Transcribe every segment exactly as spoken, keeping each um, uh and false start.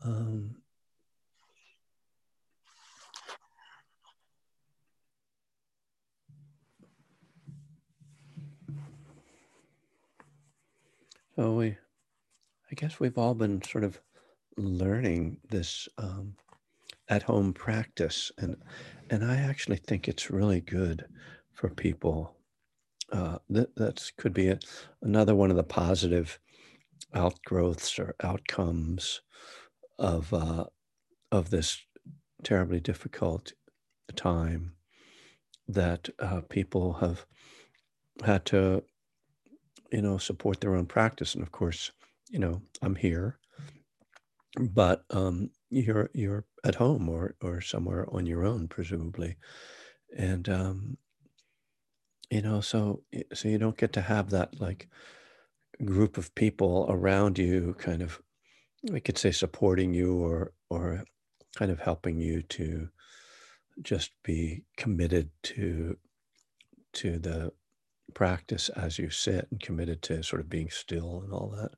Um, so we, I guess we've all been sort of learning this um, at-home practice, and and I actually think it's really good for people. Uh, that that's could be a, another one of the positive outgrowths or outcomes of uh, of this terribly difficult time that uh, people have had to, you know, support their own practice. And of course, you know, I'm here, but um, you're you're at home or or somewhere on your own, presumably, and um, you know, so so you don't get to have that like group of people around you, kind of, we could say, supporting you or or kind of helping you to just be committed to to the practice as you sit and committed to sort of being still and all that.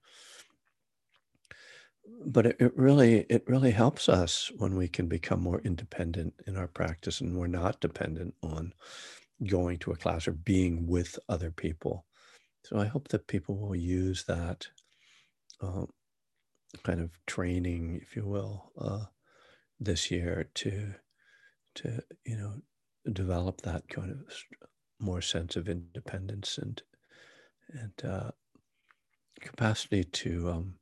But it, it really it really helps us when we can become more independent in our practice and we're not dependent on going to a class or being with other people. So I hope that people will use that uh, kind of training, if you will, uh, this year to to you know develop that kind of more sense of independence and and uh, capacity to um,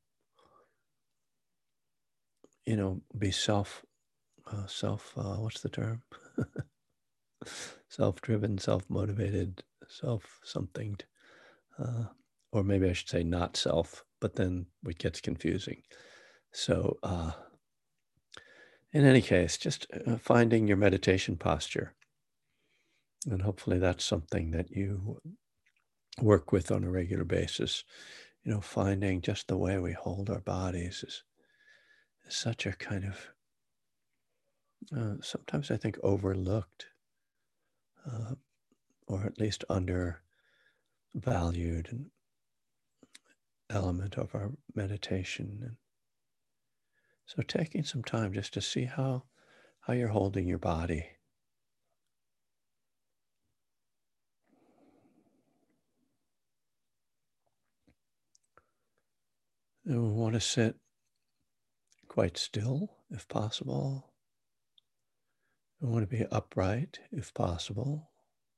you know be self uh, self uh, what's the term, self-driven, self-motivated, self something, uh, or maybe I should say not self, but then it gets confusing. So uh, in any case, just uh, finding your meditation posture, and hopefully that's something that you work with on a regular basis. You know, finding just the way we hold our bodies is, is such a kind of uh, sometimes I think overlooked, uh, or at least undervalued and element of our meditation. And so taking some time just to see how how you're holding your body. And we want to sit quite still if possible. We want to be upright if possible.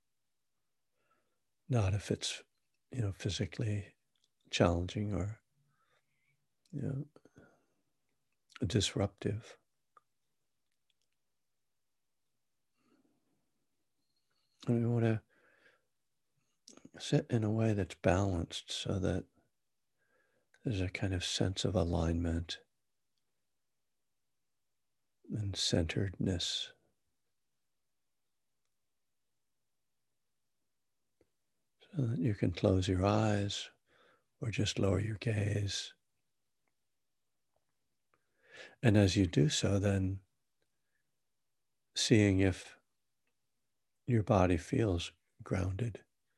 Not if it's, you know, physically challenging or, you know, disruptive. And we want to sit in a way that's balanced so that there's a kind of sense of alignment and centeredness, so that you can close your eyes or just lower your gaze. And as you do so, then seeing if your body feels grounded.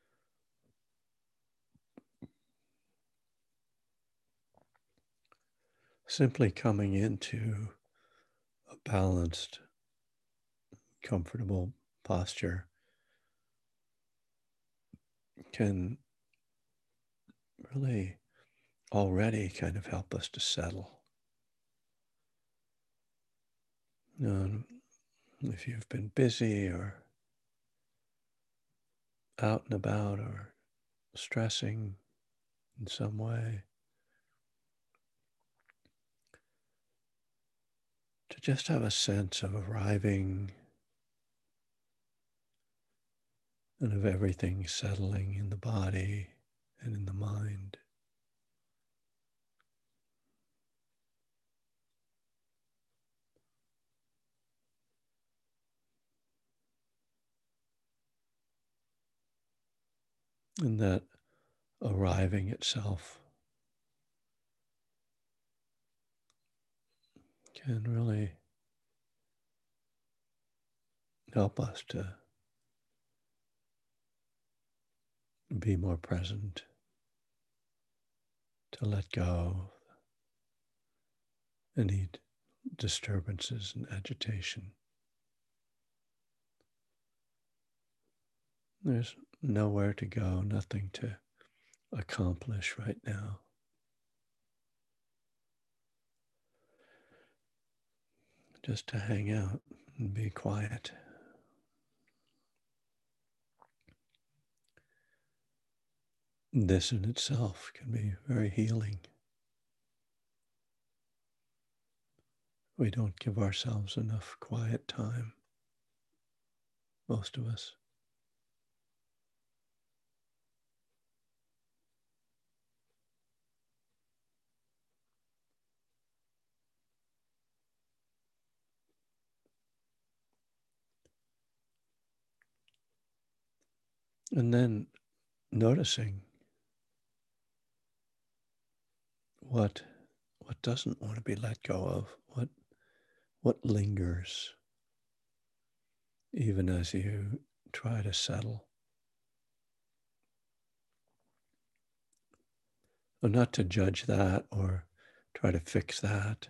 Simply coming into a balanced, comfortable posture can really already kind of help us to settle. Um, if you've been busy or out and about or stressing in some way, to just have a sense of arriving and of everything settling in the body and in the mind. And that arriving itself can really help us to be more present, to let go of any disturbances and agitation. There's nowhere to go, nothing to accomplish right now. Just to hang out and be quiet. This in itself can be very healing. We don't give ourselves enough quiet time, most of us. And then noticing what what doesn't want to be let go of, what what lingers, even as you try to settle. Or not to judge that or try to fix that.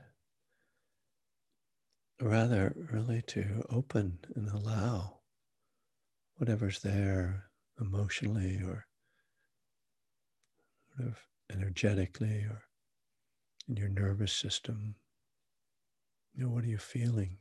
Rather, really to open and allow whatever's there emotionally or sort of energetically or in your nervous system. You know, what are you feeling?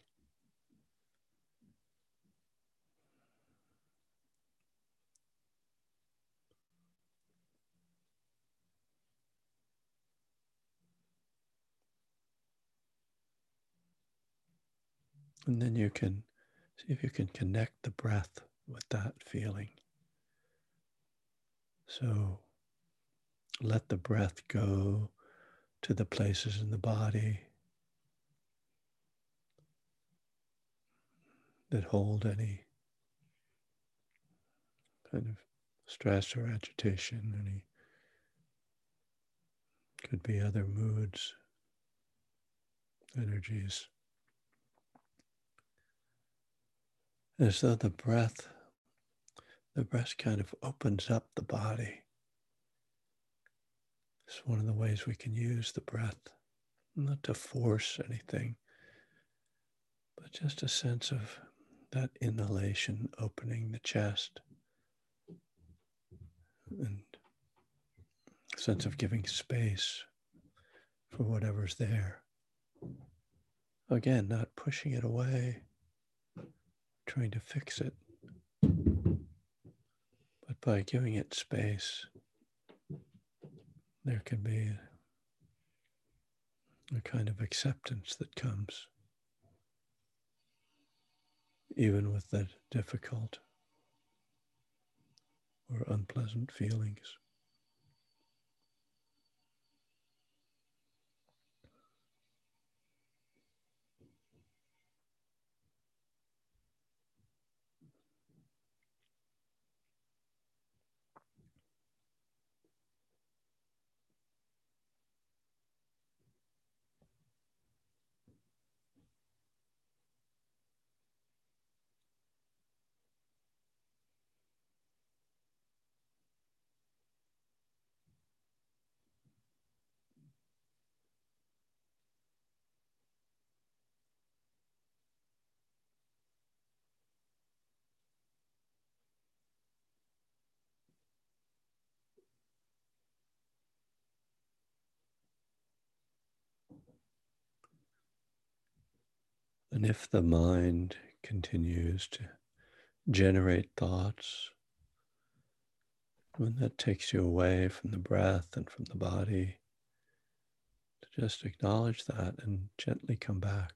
And then you can see if you can connect the breath with that feeling. So let the breath go to the places in the body that hold any kind of stress or agitation, any could be other moods, energies. As though the breath, the breath kind of opens up the body. It's one of the ways we can use the breath, not to force anything, but just a sense of that inhalation opening the chest and a sense of giving space for whatever's there. Again, not pushing it away, trying to fix it, but by giving it space, there can be a kind of acceptance that comes, even with the difficult or unpleasant feelings. And if the mind continues to generate thoughts, when that takes you away from the breath and from the body, to just acknowledge that and gently come back.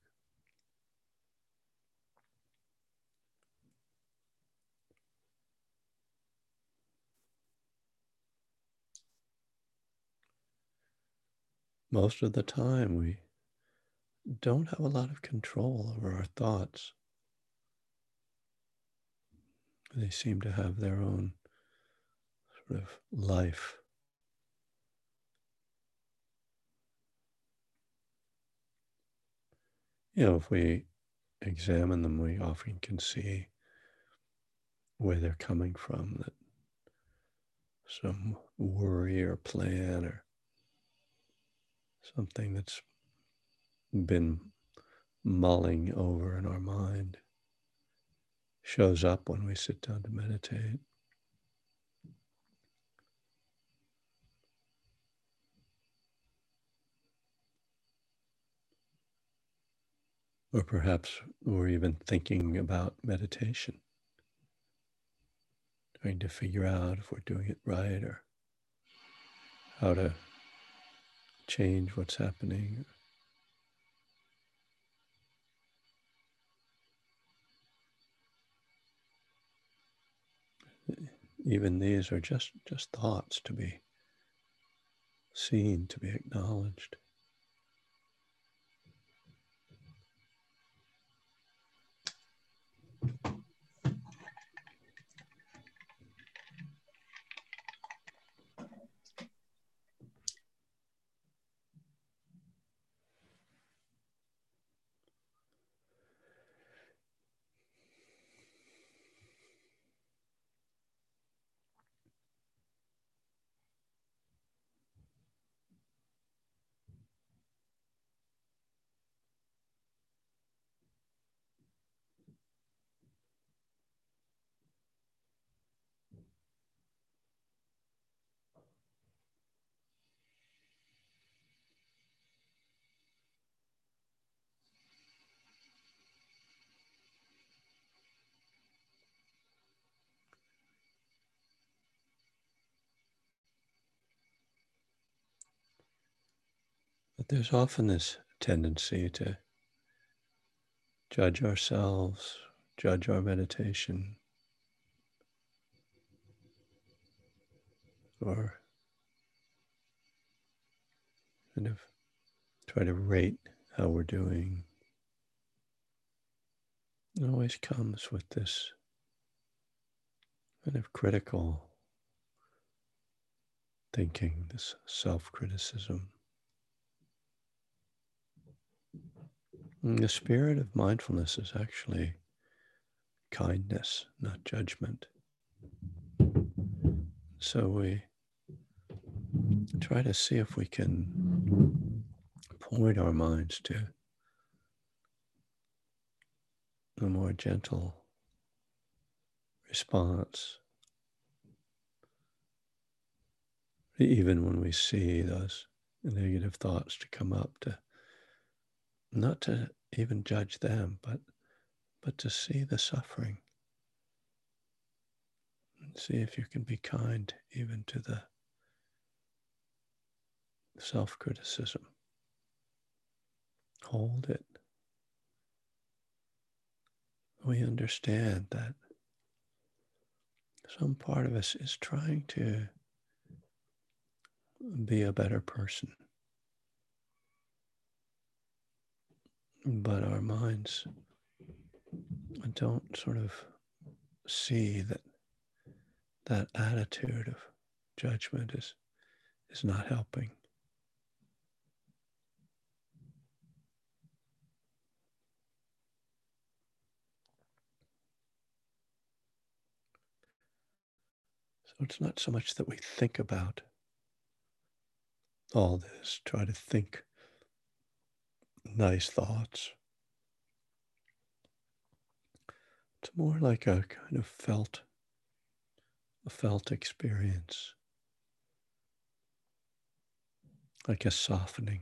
Most of the time, we don't have a lot of control over our thoughts. They seem to have their own sort of life. You know, if we examine them, we often can see where they're coming from, that some worry or plan or something that's been mulling over in our mind shows up when we sit down to meditate. Or perhaps we're even thinking about meditation, trying to figure out if we're doing it right or how to change what's happening. Even these are just, just thoughts to be seen, to be acknowledged. But there's often this tendency to judge ourselves, judge our meditation, or kind of try to rate how we're doing. It always comes with this kind of critical thinking, this self-criticism. And the spirit of mindfulness is actually kindness, not judgment. So we try to see if we can point our minds to a more gentle response, even when we see those negative thoughts to come up, to not to even judge them, but but to see the suffering. And see if you can be kind even to the self-criticism. Hold it. We understand that some part of us is trying to be a better person. But our minds don't sort of see that that attitude of judgment is, is not helping. So it's not so much that we think about all this, try to think nice thoughts. It's more like a kind of felt, a felt experience, like a softening.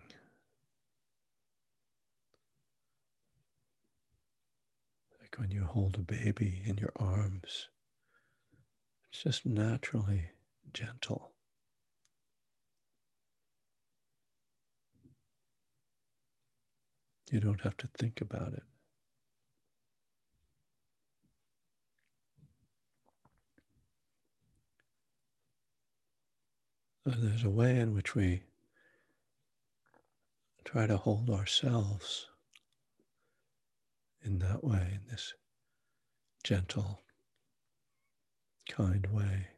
Like when you hold a baby in your arms, it's just naturally gentle. You don't have to think about it. There's a way in which we try to hold ourselves in that way, in this gentle, kind way.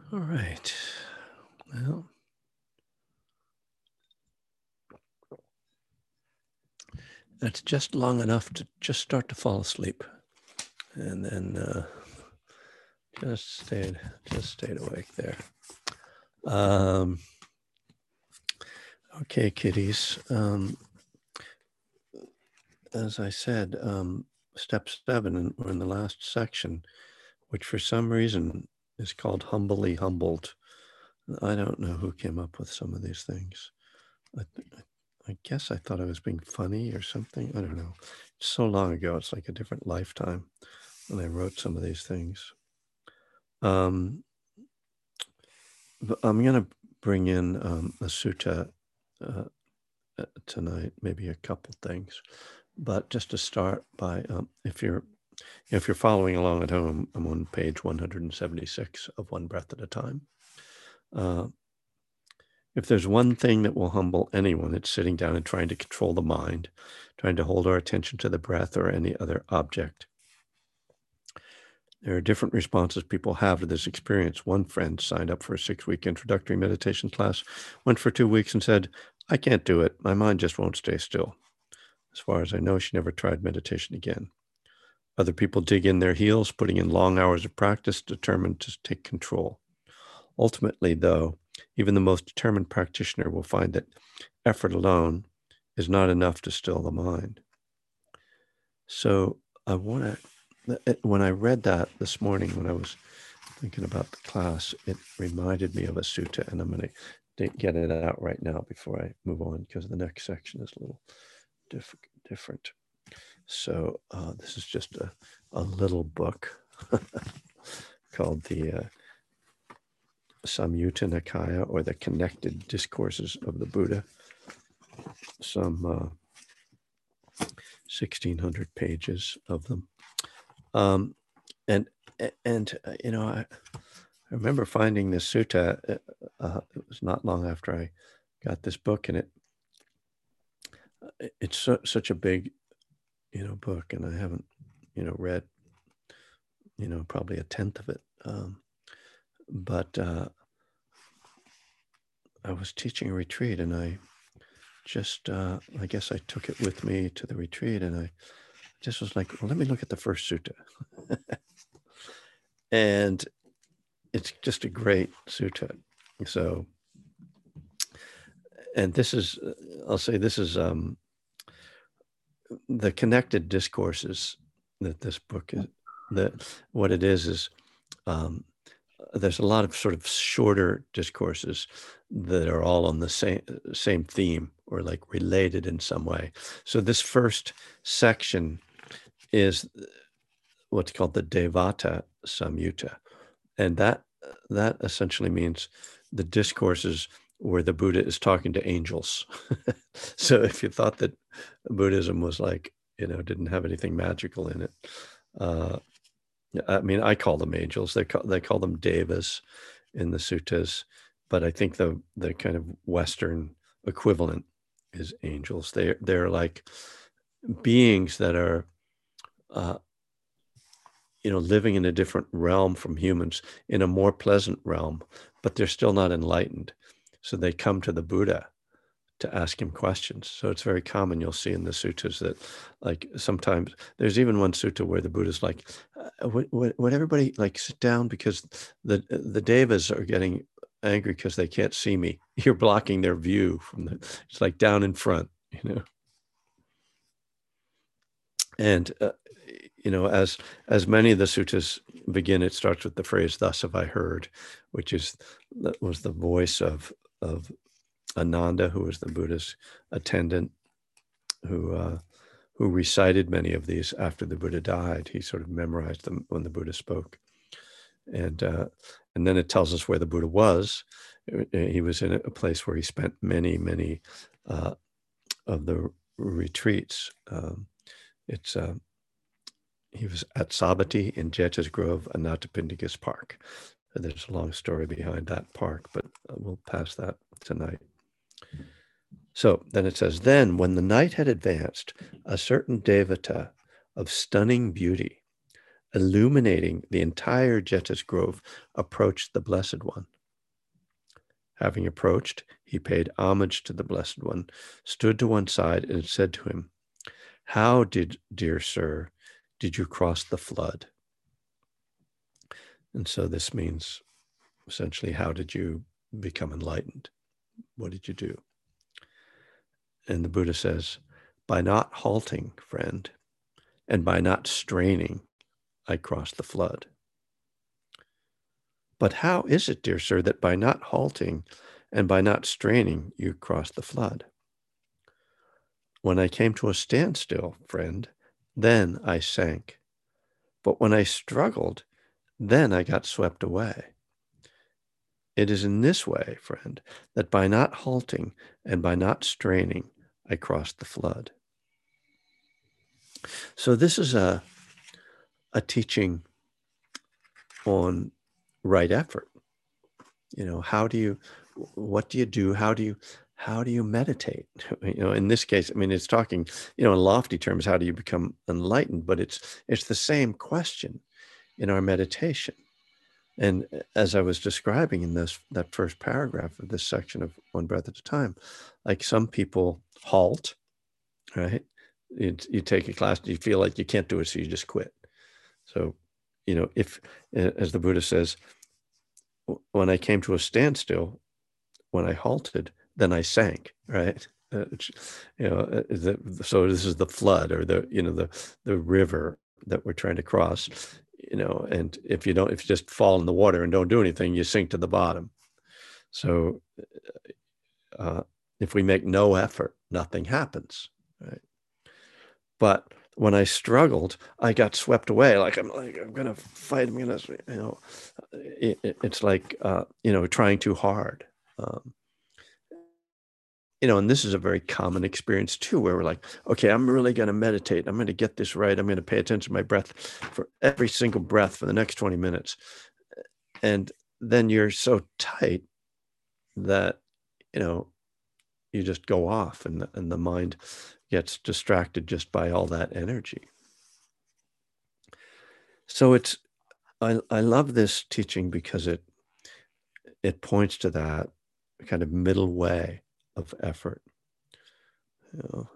All right. Well, that's just long enough to just start to fall asleep, and then uh, just stayed just stayed awake there. Um, okay, kiddies. Um, as I said, um, step seven, and we're in the last section, which for some reason is called Humbly Humbled. I don't know who came up with some of these things. I, I guess I thought I was being funny or something. I don't know. It's so long ago. It's like a different lifetime when I wrote some of these things. Um, but I'm going to bring in um, a sutta uh, tonight, maybe a couple things. But just to start by, um, if you're if you're following along at home, I'm on page one hundred seventy-six of One Breath at a Time. Uh, if there's one thing that will humble anyone, it's sitting down and trying to control the mind, trying to hold our attention to the breath or any other object. There are different responses people have to this experience. One friend signed up for a six-week introductory meditation class, went for two weeks and said, I can't do it. My mind just won't stay still. As far as I know, she never tried meditation again. Other people dig in their heels, putting in long hours of practice, determined to take control. Ultimately, though, even the most determined practitioner will find that effort alone is not enough to still the mind. So I want to, when I read that this morning, when I was thinking about the class, it reminded me of a sutta, and I'm going to get it out right now before I move on, because the next section is a little diff- different. So uh, this is just a, a little book called the uh, Samyutta Nikaya, or the Connected Discourses of the Buddha. Some uh, sixteen hundred pages of them. Um, and, and uh, you know, I, I remember finding this sutta, uh, it was not long after I got this book, and it, it's so, such a big, you know, book, and I haven't, you know, read, you know, probably a tenth of it. Um, but uh, I was teaching a retreat, and I just, uh, I guess I took it with me to the retreat, and I just was like, well, let me look at the first sutta. And it's just a great sutta. So, and this is, I'll say this is um, the Connected Discourses that this book is, that what it is, is um, there's a lot of sort of shorter discourses that are all on the same same theme, or like related in some way. So this first section is what's called the Devata Samyutta, and that that essentially means the discourses where the Buddha is talking to angels. So if you thought that Buddhism was like, you know, didn't have anything magical in it, uh, I mean, I call them angels. They call, they call them devas in the suttas, but I think the the kind of Western equivalent is angels. They they're like beings that are, uh, you know, living in a different realm from humans, in a more pleasant realm, but they're still not enlightened. So they come to the Buddha to ask him questions. So it's very common. You'll see in the suttas that, like, sometimes there's even one sutta where the Buddha's like, uh, would, would, would everybody like sit down, because the the devas are getting angry because they can't see me. You're blocking their view from the, it's like down in front, you know. And uh, you know, as as many of the suttas begin, it starts with the phrase "Thus have I heard," which is that was the voice of of Ananda, who was the Buddha's attendant, who uh, who recited many of these after the Buddha died. He sort of memorized them when the Buddha spoke, and uh, and then it tells us where the Buddha was. He was in a place where he spent many, many uh, of the retreats. Um, it's uh, he was at Savatthi in Jeta's Grove, Anathapindika's Park. There's a long story behind that park, but we'll pass that tonight. So then it says, then when the night had advanced, a certain devata of stunning beauty, illuminating the entire Jeta's grove, approached the Blessed One. Having approached, he paid homage to the Blessed One, stood to one side, and said to him, "How did, dear sir, did you cross the flood?" And so this means essentially, how did you become enlightened? What did you do? And the Buddha says, by not halting, friend, and by not straining, I crossed the flood. But how is it, dear sir, that by not halting and by not straining, you crossed the flood? When I came to a standstill, friend, then I sank. But when I struggled, then I got swept away. It is in this way, friend, that by not halting and by not straining, I crossed the flood. So this is a, a teaching on right effort. You know, how do you, what do you do? How do you, how do you meditate? You know, in this case, I mean, it's talking, you know, in lofty terms, how do you become enlightened? But it's, it's the same question in our meditation. And as I was describing in this, that first paragraph of this section of One Breath at a Time, like some people halt, right? You, you take a class, you feel like you can't do it, so you just quit. So, you know, if, as the Buddha says, when I came to a standstill, when I halted, then I sank, right? Uh, you know, uh, the, so this is the flood, or the, you know, the, the river that we're trying to cross, you know, and if you don't, if you just fall in the water and don't do anything, you sink to the bottom. So uh, if we make no effort, nothing happens, right? But when I struggled, I got swept away. Like I'm like I'm gonna fight. I'm gonna, you know, it, it, it's like uh, you know, trying too hard. Um, you know, and this is a very common experience too, where we're like, okay, I'm really gonna meditate. I'm gonna get this right. I'm gonna pay attention to my breath for every single breath for the next twenty minutes, and then you're so tight that, you know, you just go off, and the, and the mind gets distracted just by all that energy. So it's, I, I love this teaching because it it points to that kind of middle way of effort. You know,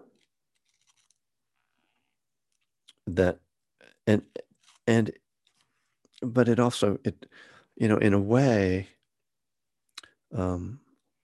that and and but it also, it, you know, in a way, um,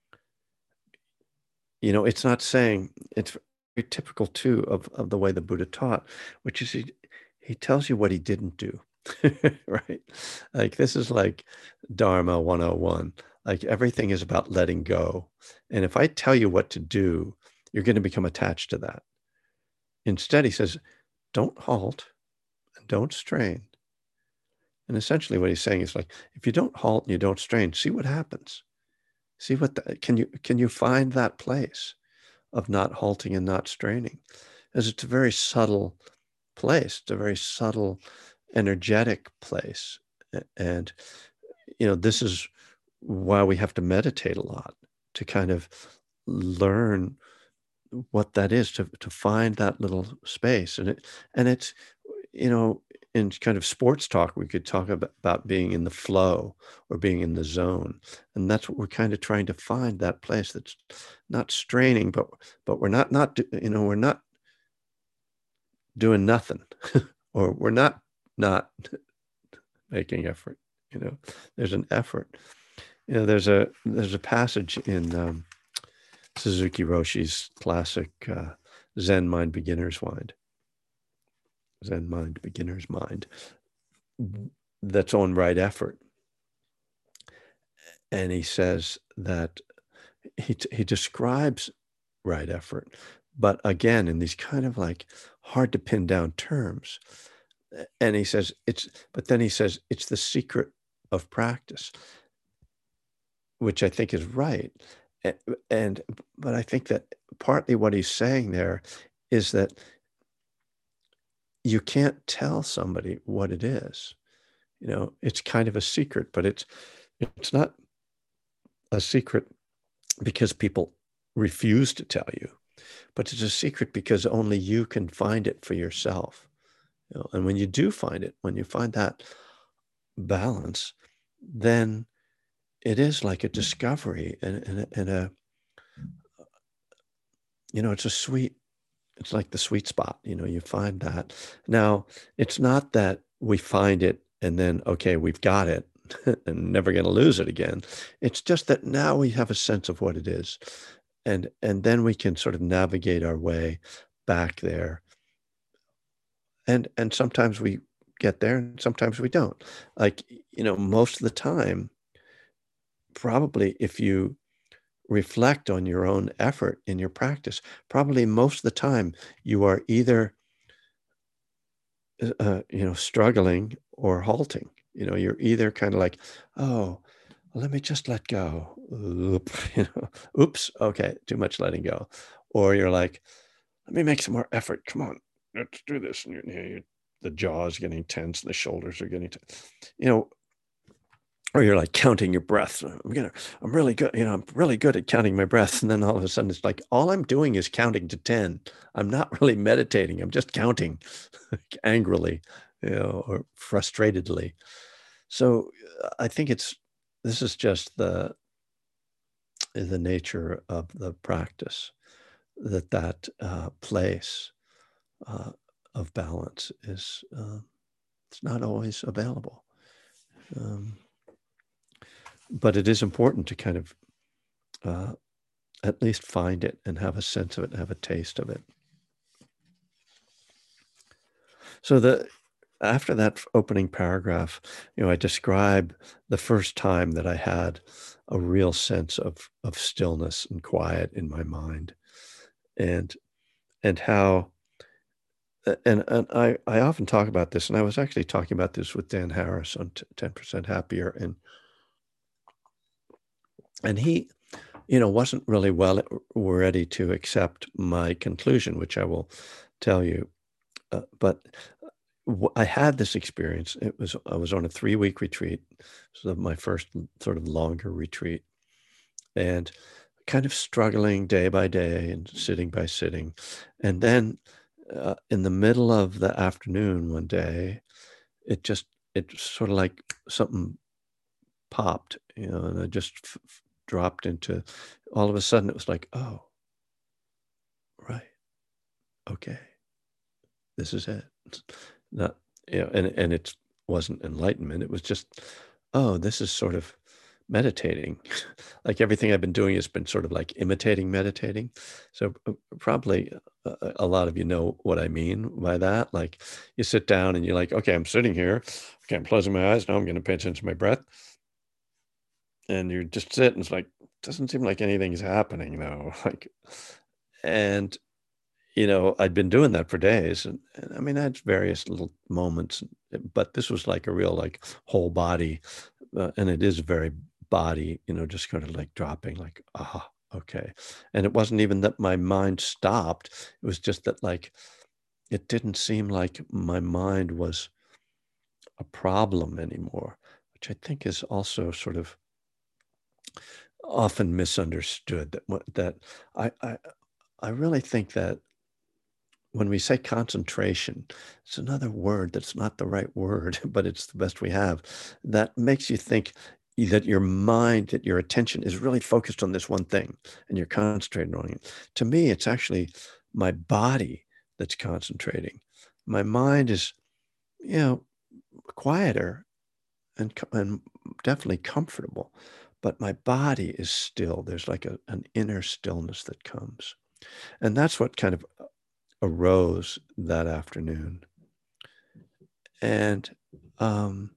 you know, it's not saying, it's very typical too of, of the way the Buddha taught, which is he, he tells you what he didn't do, right? Like this is like Dharma one oh one. Like everything is about letting go. And if I tell you what to do, you're going to become attached to that. Instead, he says, don't halt and don't strain. And essentially what he's saying is like, if you don't halt and you don't strain, see what happens. See what, the, can you, can you find that place of not halting and not straining? As it's a very subtle place. It's a very subtle, energetic place. And, you know, this is why we have to meditate a lot, to kind of learn what that is, to, to find that little space. And it, and it's, you know, in kind of sports talk, we could talk about, about being in the flow or being in the zone. And that's what we're kind of trying to find, that place that's not straining, but, but we're not, not, you know, we're not doing nothing or we're not, not making effort. You know, there's an effort. You know, there's a, there's a passage in um, Suzuki Roshi's classic uh, Zen Mind, Beginner's Mind. Zen Mind, Beginner's Mind, that's on right effort. And he says that he, he describes right effort, but again, in these kind of like hard to pin down terms. And he says it's, but then he says it's the secret of practice, which I think is right. And, but I think that partly what he's saying there is that you can't tell somebody what it is. You know, it's kind of a secret, but it's, it's not a secret because people refuse to tell you, but it's a secret because only you can find it for yourself. You know, and when you do find it, when you find that balance, then it is like a discovery and, and, and a, you know, it's a sweet, it's like the sweet spot, you know, you find that. Now, it's not that we find it and then, okay, we've got it and never going to lose it again. It's just that now we have a sense of what it is. And, and then we can sort of navigate our way back there. And, and sometimes we get there and sometimes we don't. Like, you know, most of the time, probably if you reflect on your own effort in your practice, probably most of the time you are either, uh, you know, struggling or halting. You know, you're either kind of like, oh, let me just let go. Oop, you know, oops, okay, too much letting go. Or you're like, let me make some more effort. Come on, let's do this. And you're, you know, you're, the jaw is getting tense and the shoulders are getting tense. You know, or you're like counting your breath. I'm gonna, I'm really good. You know, I'm really good at counting my breath. And then all of a sudden it's like, all I'm doing is counting to ten. I'm not really meditating. I'm just counting angrily, you know, or frustratedly. So uh, I think it's, this is just the, the nature of the practice, that that uh, place uh, of balance is, uh, it's not always available. Um, but it is important to kind of uh, at least find it and have a sense of it, and have a taste of it. So the after that opening paragraph, you know, I describe the first time that I had a real sense of of stillness and quiet in my mind, and and how and and I I often talk about this, and I was actually talking about this with Dan Harris on ten percent Happier, and and he, you know, wasn't really well ready to accept my conclusion, which I will tell you. Uh, but w- I had this experience. It was I was on a three week retreat, so my first sort of longer retreat, and kind of struggling day by day and sitting by sitting, and then uh, in the middle of the afternoon one day, it just it sort of like something popped, you know, and I just f- f- dropped into. All of a sudden, it was like, oh, right, okay, this is it. Not, you know, and and it wasn't enlightenment. It was just, oh, this is sort of meditating. Like everything I've been doing has been sort of like imitating meditating. So uh, probably a, a lot of you know what I mean by that. Like you sit down and you're like, okay, I'm sitting here. Okay, I'm closing my eyes. Now I'm going to pay attention to my breath. And you just sit and it's like, doesn't seem like anything's happening though. Like, and you know, I'd been doing that for days, and, and I mean, I had various little moments, but this was like a real like whole body, uh, and it is very body, you know, just kind of like dropping, like ah, okay. And it wasn't even that my mind stopped; it was just that like it didn't seem like my mind was a problem anymore, which I think is also sort of often misunderstood. That what that I I I really think that when we say concentration, it's another word that's not the right word, but it's the best we have. That makes you think that your mind, that your attention is really focused on this one thing and you're concentrating on it. To me, it's actually my body that's concentrating. My mind is, you know, quieter and, and definitely comfortable, but my body is still. There's like a, an inner stillness that comes. And that's what kind of arose that afternoon. And um,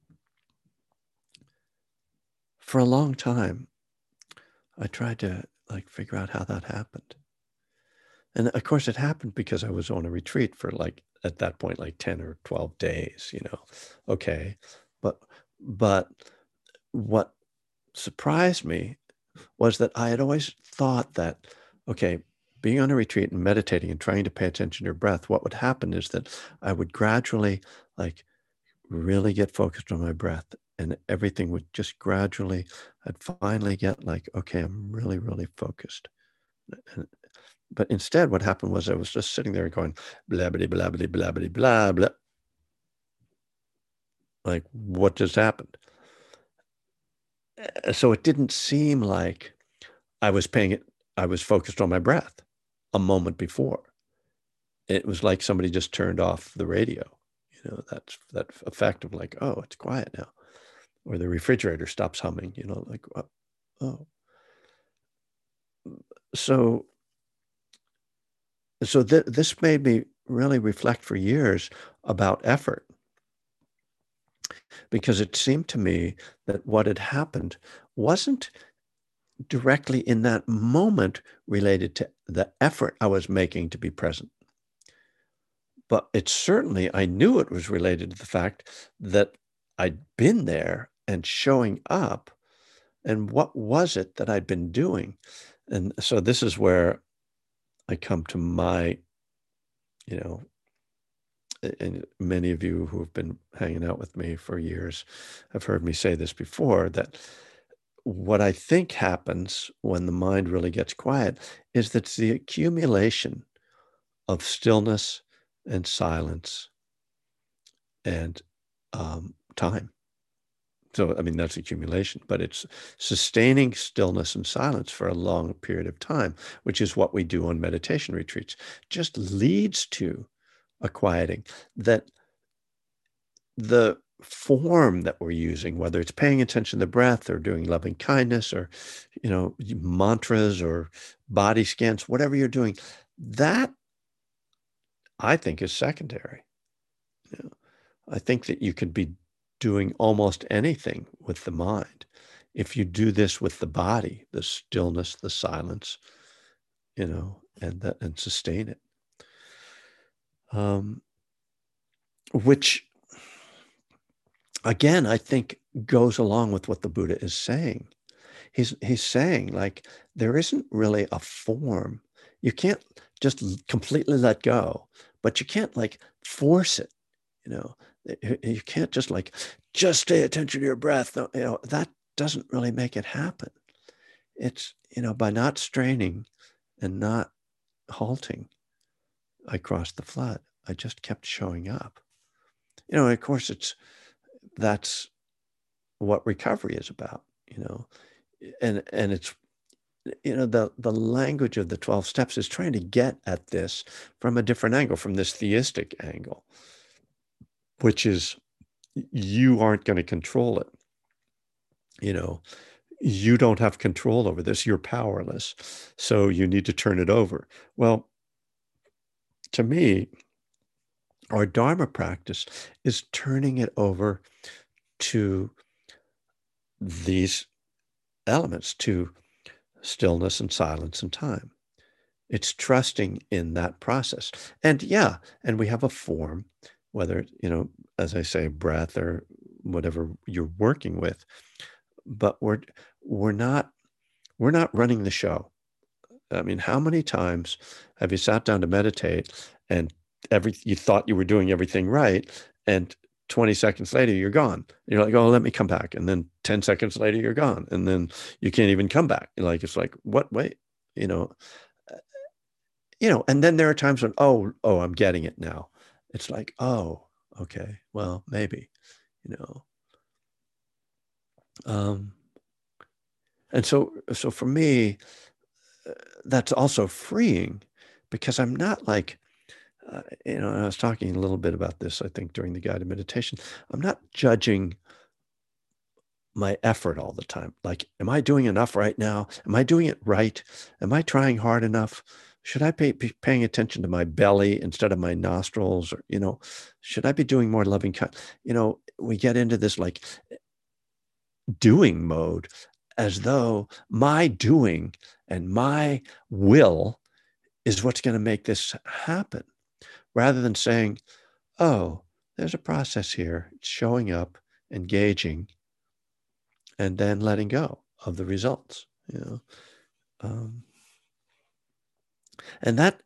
for a long time, I tried to like figure out how that happened. And of course, it happened because I was on a retreat for like at that point, like ten or twelve days, you know. Okay. But but what surprised me was that I had always thought that, okay, being on a retreat and meditating and trying to pay attention to your breath, what would happen is that I would gradually like really get focused on my breath and everything would just gradually, I'd finally get like, okay, I'm really, really focused. And, but instead, what happened was I was just sitting there going, blah, blah, blah, blah, blah, blah, blah, blah. Like, what just happened? Uh, So it didn't seem like I was paying it, I was focused on my breath a moment before. It was like somebody just turned off the radio. You know, that's that effect of like, oh, it's quiet now. Or the refrigerator stops humming, you know, like, oh. oh. So so th this made me really reflect for years about effort, because it seemed to me that what had happened wasn't directly in that moment related to the effort I was making to be present. But it certainly, I knew it was related to the fact that I'd been there and showing up. And what was it that I'd been doing? And so this is where I come to my, you know, and many of you who have been hanging out with me for years have heard me say this before, that what I think happens when the mind really gets quiet is that it's the accumulation of stillness and silence and um, time. So, I mean, that's accumulation, but it's sustaining stillness and silence for a long period of time, which is what we do on meditation retreats, just leads to a quieting that the form that we're using, whether it's paying attention to the breath or doing loving kindness or, you know, mantras or body scans, whatever you're doing, that I think is secondary. You know, I think that you could be doing almost anything with the mind if you do this with the body, the stillness, the silence, you know, and that and sustain it. Um, which again, I think goes along with what the Buddha is saying. He's he's saying like there isn't really a form. You can't just l- completely let go, but you can't like force it. You know, Y- you can't just like just pay attention to your breath. No, you know, that doesn't really make it happen. It's, you know, by not straining and not halting, I crossed the flood. I just kept showing up. You know, of course, it's that's what recovery is about. You know, and and it's, you know, the the language of the twelve steps is trying to get at this from a different angle, from this theistic angle, which is you aren't going to control it. You know, you don't have control over this. You're powerless. So you need to turn it over. Well, to me, our Dharma practice is turning it over to these elements, to stillness and silence and time. It's trusting in that process. And yeah, and we have a form, whether, you know, as I say, breath or whatever you're working with, but we're we're not we're not running the show. I mean, how many times have you sat down to meditate and every you thought you were doing everything right, and twenty seconds later you're gone. You're like, oh, let me come back. And then ten seconds later you're gone. And then you can't even come back. Like, it's like, what, wait, you know, you know, and then there are times when, oh, oh, I'm getting it now. It's like, oh, okay, well, maybe, you know. Um, and so, so for me, uh, that's also freeing because I'm not like, uh, you know, I was talking a little bit about this, I think, during the guided meditation. I'm not judging my effort all the time. Like, am I doing enough right now? Am I doing it right? Am I trying hard enough? Should I pay, be paying attention to my belly instead of my nostrils? Or, you know, should I be doing more loving kind? You know, we get into this like doing mode as though my doing and my will is what's going to make this happen, rather than saying, oh, there's a process here. It's showing up, engaging, and then letting go of the results, you know. Um, and that,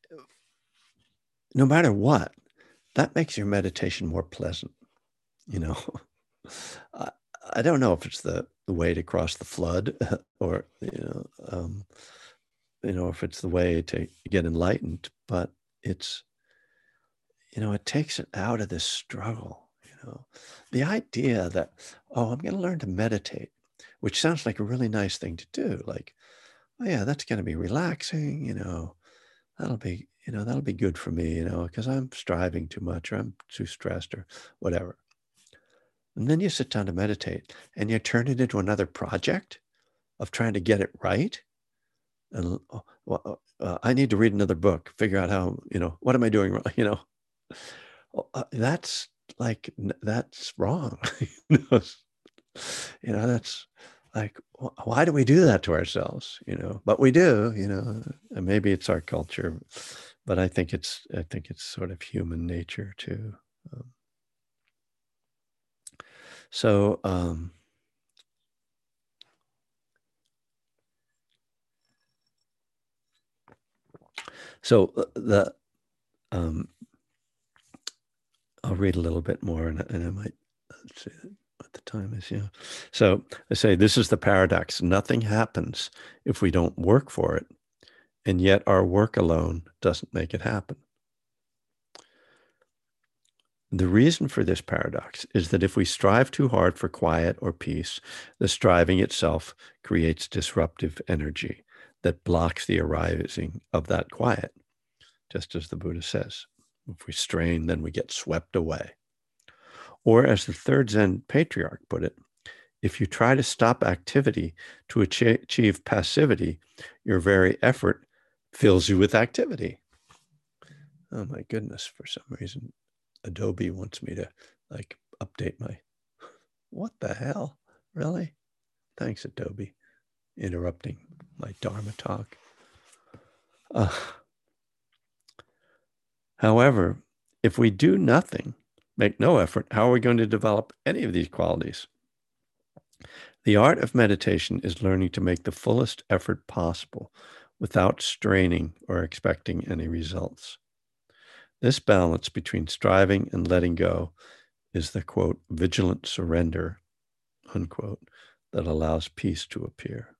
no matter what, that makes your meditation more pleasant, you know. I, I don't know if it's the, the way to cross the flood or, you know, um, you know, if it's the way to get enlightened, but it's, you know, it takes it out of this struggle, you know, the idea that, oh, I'm going to learn to meditate, which sounds like a really nice thing to do. Like, oh yeah, that's going to be relaxing, you know, that'll be, you know, that'll be good for me, you know, because I'm striving too much or I'm too stressed or whatever. And then you sit down to meditate and you turn it into another project of trying to get it right. And oh, well, uh, I need to read another book, figure out how, you know, what am I doing wrong? You know, Well, uh, that's like, n- that's wrong. You know, you know, that's like, wh- why do we do that to ourselves? You know, but we do, you know, and maybe it's our culture, but I think it's, I think it's sort of human nature too. Um, so, um, so uh, the, um, I'll read a little bit more and, and I might let's see what the time is. Yeah. So I say, this is the paradox. Nothing happens if we don't work for it. And yet our work alone doesn't make it happen. The reason for this paradox is that if we strive too hard for quiet or peace, the striving itself creates disruptive energy that blocks the arising of that quiet, just as the Buddha says. If we strain, then we get swept away. Or as the third Zen patriarch put it, if you try to stop activity to achieve passivity, your very effort fills you with activity. Oh my goodness, for some reason, Adobe wants me to like update my, what the hell? Really? Thanks, Adobe, interrupting my Dharma talk. Uh, however, if we do nothing, make no effort, how are we going to develop any of these qualities? The art of meditation is learning to make the fullest effort possible without straining or expecting any results. This balance between striving and letting go is the, quote, vigilant surrender, unquote, that allows peace to appear.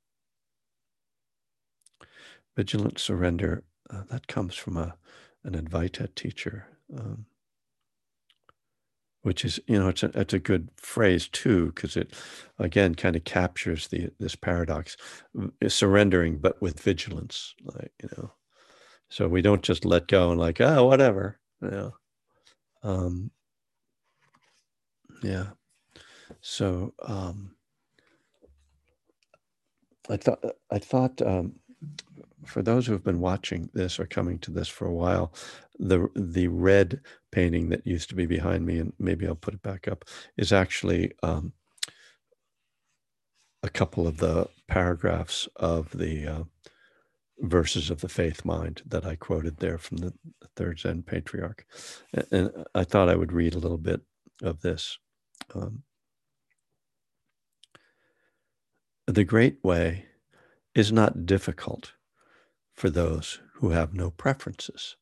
Vigilant surrender, uh, that comes from a, an Advaita teacher, um, which is, you know, it's a, it's a good phrase too, because it, again, kind of captures the this paradox, surrendering, but with vigilance, like, you know. So we don't just let go and like, oh, whatever, you know. Um, yeah. So um, I thought, I thought um, for those who have been watching this or coming to this for a while, the the red painting that used to be behind me, and maybe I'll put it back up, is actually um, a couple of the paragraphs of the uh, verses of the Faith Mind that I quoted there from the Third Zen Patriarch. And I thought I would read a little bit of this. Um, the great way is not difficult for those who have no preferences.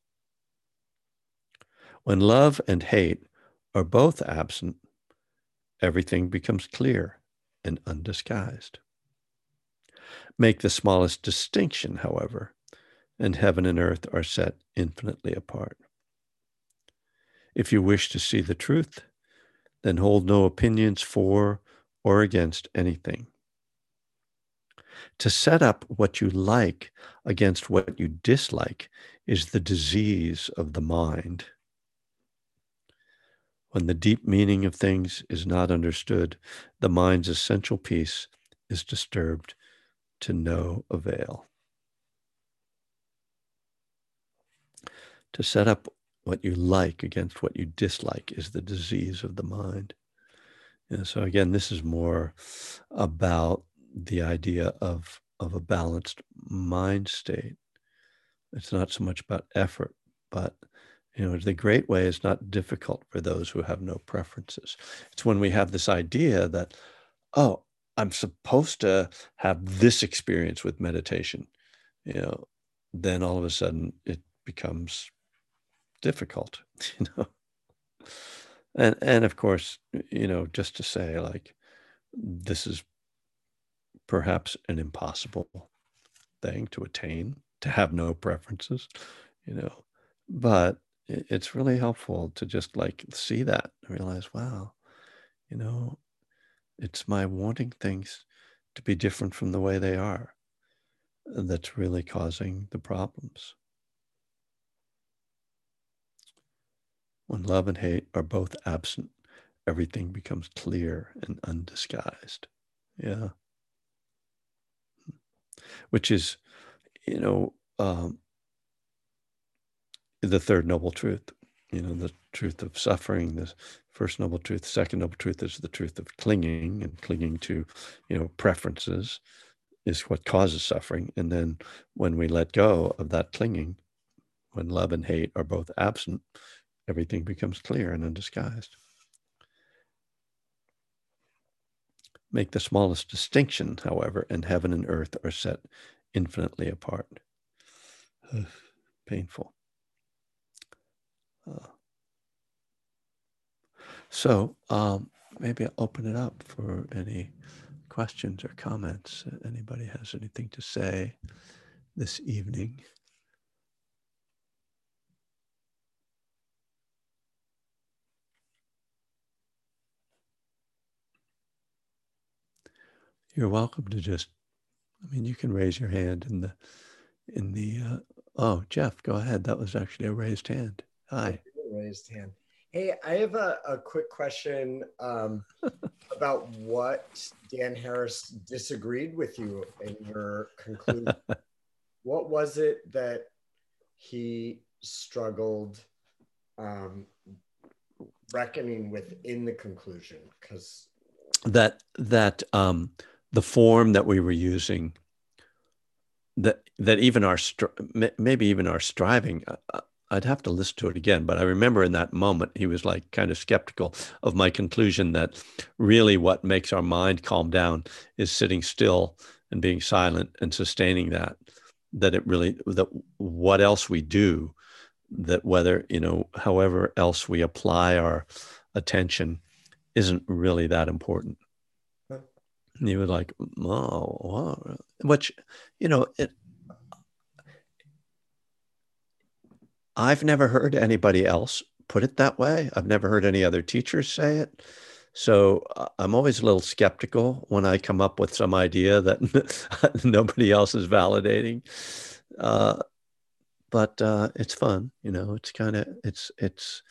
When love and hate are both absent, everything becomes clear and undisguised. Make the smallest distinction, however, and heaven and earth are set infinitely apart. If you wish to see the truth, then hold no opinions for or against anything. To set up what you like against what you dislike is the disease of the mind. When the deep meaning of things is not understood, the mind's essential peace is disturbed to no avail. To set up what you like against what you dislike is the disease of the mind. And so again, this is more about the idea of, of a balanced mind state. It's not so much about effort, but you know, the great way is not difficult for those who have no preferences. It's when we have this idea that, oh, I'm supposed to have this experience with meditation, you know, then all of a sudden it becomes difficult, you know. And and of course, you know, just to say like this is perhaps an impossible thing to attain, to have no preferences, you know. But it's really helpful to just like see that and realize, wow, you know, it's my wanting things to be different from the way they are that's really causing the problems. When love and hate are both absent, everything becomes clear and undisguised. Yeah. Which is, you know, um, the third noble truth, you know, the truth of suffering, the first noble truth. Second noble truth is the truth of clinging, and clinging to, you know, preferences is what causes suffering. And then when we let go of that clinging, when love and hate are both absent, everything becomes clear and undisguised. Make the smallest distinction, however, and heaven and earth are set infinitely apart. Painful. Uh, so um, maybe I'll open it up for any questions or comments. Anybody has anything to say this evening? You're welcome to just, I mean, you can raise your hand in the, in the, uh, oh, Jeff, go ahead. That was actually a raised hand. Hi. Raised hand. Hey, I have a, a quick question um, about what Dan Harris disagreed with you in your conclusion. What was it that he struggled um, reckoning with in the conclusion? Because that that um, the form that we were using, that that even our maybe even our striving. Uh, I'd have to listen to it again, but I remember in that moment, he was like kind of skeptical of my conclusion that really what makes our mind calm down is sitting still and being silent and sustaining that, that it really, that what else we do, that whether, you know, however else we apply our attention isn't really that important. And he was like, oh, wow. Which, you know, it, I've never heard anybody else put it that way. I've never heard any other teachers say it. So uh, I'm always a little skeptical when I come up with some idea that nobody else is validating. Uh, but uh, it's fun, you know, it's kind of, it's, it's,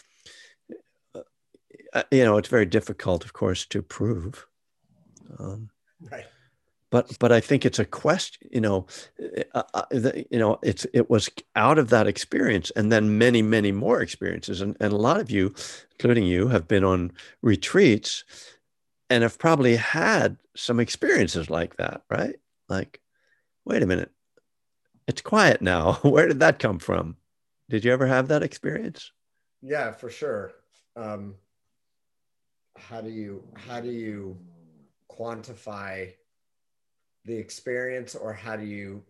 uh, you know, it's very difficult, of course, to prove. Um, right. But but I think it's a question, you know, uh, uh, the, you know, it's it was out of that experience, and then many many more experiences, and and a lot of you, including you, have been on retreats, and have probably had some experiences like that, right? Like, wait a minute, it's quiet now. Where did that come from? Did you ever have that experience? Yeah, for sure. Um, how do you how do you quantify the experience, or how do you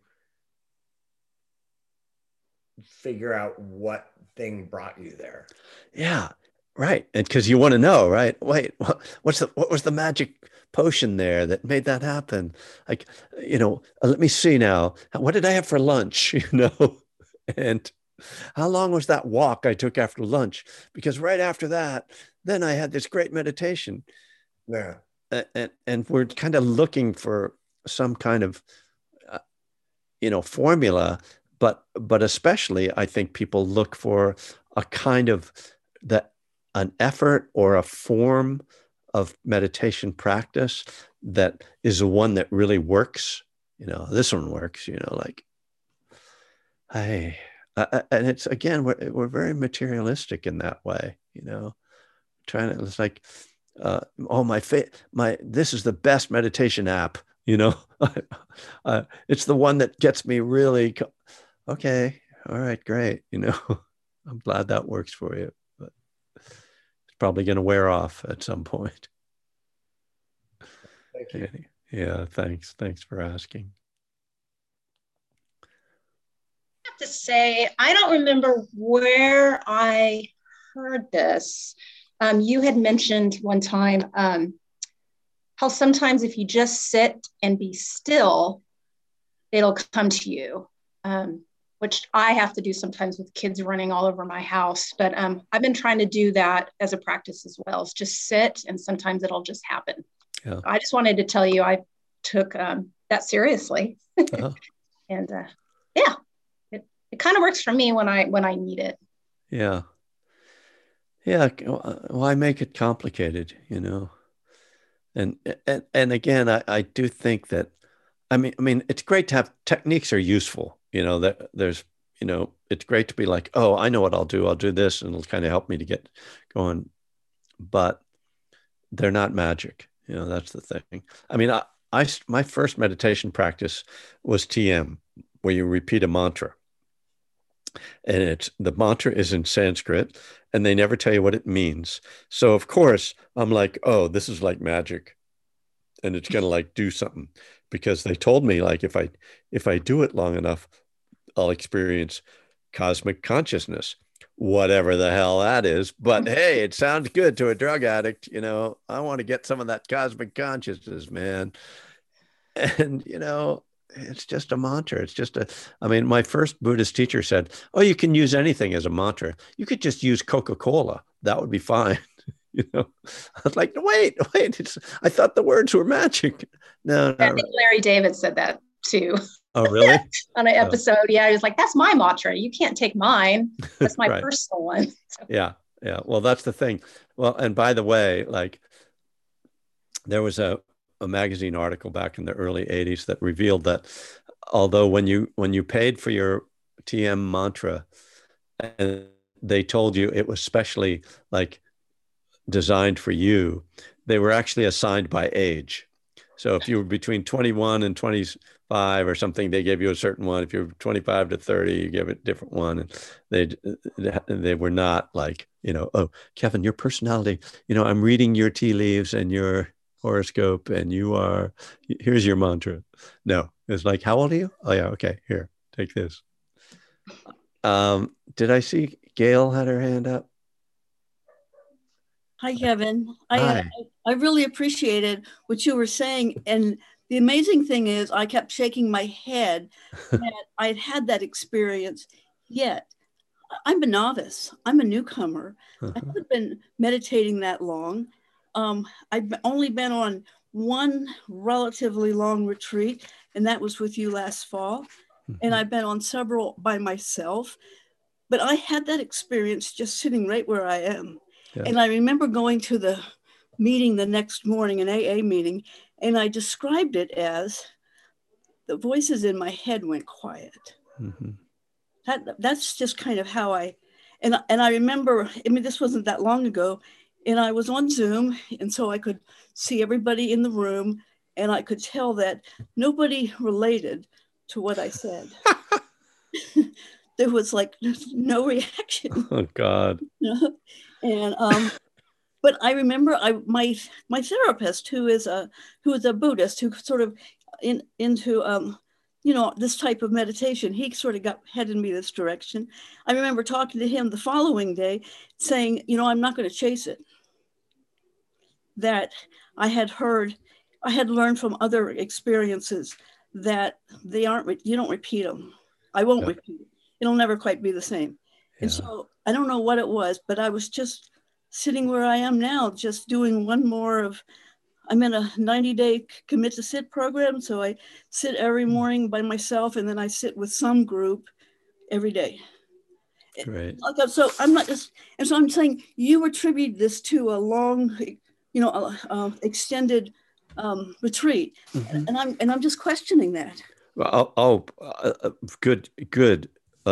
figure out what thing brought you there? Yeah, right. And because you want to know, right? Wait, what, what's the what was the magic potion there that made that happen? Like, you know, uh, let me see now. What did I have for lunch? You know, and how long was that walk I took after lunch? Because right after that, then I had this great meditation. Yeah. And and we're kind of looking for some kind of, uh, you know, formula, but but especially I think people look for a kind of that an effort or a form of meditation practice that is the one that really works. You know, this one works, you know, like, hey, uh, and it's again, we're, we're very materialistic in that way, you know, trying to, it's like, uh, oh, my, fa- my, this is the best meditation app, you know, uh, it's the one that gets me really, co- okay, all right, great, you know, I'm glad that works for you, but it's probably going to wear off at some point. Thank you. Yeah, thanks. Thanks for asking. I have to say, I don't remember where I heard this. Um, you had mentioned one time um, how sometimes if you just sit and be still, it'll come to you. Um, which I have to do sometimes with kids running all over my house. But um, I've been trying to do that as a practice as well. It's just sit, and sometimes it'll just happen. Yeah. I just wanted to tell you I took um, that seriously. Uh-huh. And uh, yeah, it, it kind of works for me when I when I need it. Yeah. Yeah. Why make it complicated, you know? And and, and again, I, I do think that, I mean, I mean, it's great to have techniques are useful, you know, that there's, you know, it's great to be like, oh, I know what I'll do. I'll do this and it'll kind of help me to get going. But they're not magic. You know, that's the thing. I mean, I, I my first meditation practice was T M, where you repeat a mantra. And it's the mantra is in Sanskrit and they never tell you what it means. So of course I'm like, oh, this is like magic. And it's going to like do something, because they told me like, if I, if I do it long enough, I'll experience cosmic consciousness, whatever the hell that is. But hey, it sounds good to a drug addict. You know, I want to get some of that cosmic consciousness, man. And, you know, it's just a mantra. It's just a, I mean, my first Buddhist teacher said, oh, you can use anything as a mantra. You could just use Coca-Cola. That would be fine. You know, I was like, wait, wait, it's, I thought the words were magic. No, I think Larry David said that too. Oh, really? On an episode. Oh. Yeah. He was like, that's my mantra. You can't take mine. That's my right. personal one. So. Yeah. Yeah. Well, that's the thing. Well, and by the way, like there was a, a magazine article back in the early eighties that revealed that although when you, when you paid for your T M mantra and they told you it was specially like designed for you, they were actually assigned by age. So if you were between twenty-one and twenty-five or something, they gave you a certain one. If you're twenty-five to thirty, you give it a different one. And they they were not like, you know, oh, Kevin, your personality, you know, I'm reading your tea leaves and your horoscope and you are, here's your mantra. No, it's like, how old are you? Oh yeah, okay, here, take this. Um, did I see Gail had her hand up? Hi, Kevin. Hi. I, I I really appreciated what you were saying. And the amazing thing is I kept shaking my head that I'd had that experience yet. I'm a novice. I'm a newcomer. Uh-huh. I haven't been meditating that long. Um, I've only been on one relatively long retreat, and that was with you last fall. Mm-hmm. And I've been on several by myself. But I had that experience just sitting right where I am. Yeah. And I remember going to the meeting the next morning, an A A meeting, and I described it as the voices in my head went quiet. Mm-hmm. That, that's just kind of how I, and, and I remember, I mean, this wasn't that long ago, and I was on Zoom, and so I could see everybody in the room, and I could tell that nobody related to what I said. There was like no reaction. Oh God. You know? And um, but I remember I my my therapist, who is a who is a Buddhist, who sort of in into um, you know, this type of meditation, he sort of got headed me this direction. I remember talking to him the following day, saying, you know, I'm not going to chase it. That I had heard, I had learned from other experiences that they aren't, you don't repeat them. I won't yeah. repeat it. It'll never quite be the same. Yeah. And so I don't know what it was, but I was just sitting where I am now, just doing one more of, I'm in a ninety day commit to sit program. So I sit every morning by myself, and then I sit with some group every day. Great. So I'm not just, and so I'm saying you attribute this to a long, you know, uh, uh, extended um, retreat. Mm-hmm. And I'm, and I'm just questioning that. Well, oh, uh, good, good.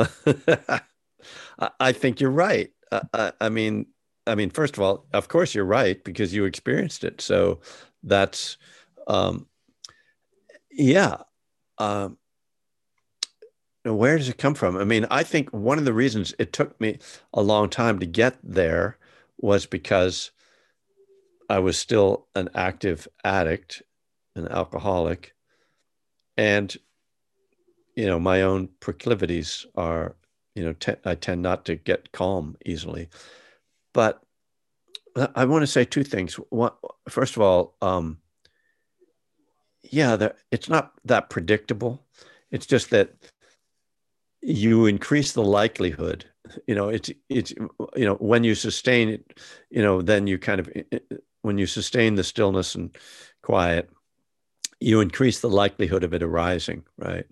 I think you're right. Uh, I, I mean, I mean, first of all, of course you're right, because you experienced it. So that's, um, yeah. Um, where does it come from? I mean, I think one of the reasons it took me a long time to get there was because I was still an active addict, an alcoholic, and you know, my own proclivities are, you know, te- I tend not to get calm easily. But I want to say two things. One, first of all, um, yeah, the, it's not that predictable. It's just that you increase the likelihood, you know, it's, it's, you know, when you sustain it, you know, then you kind of, when you sustain the stillness and quiet, you increase the likelihood of it arising, right?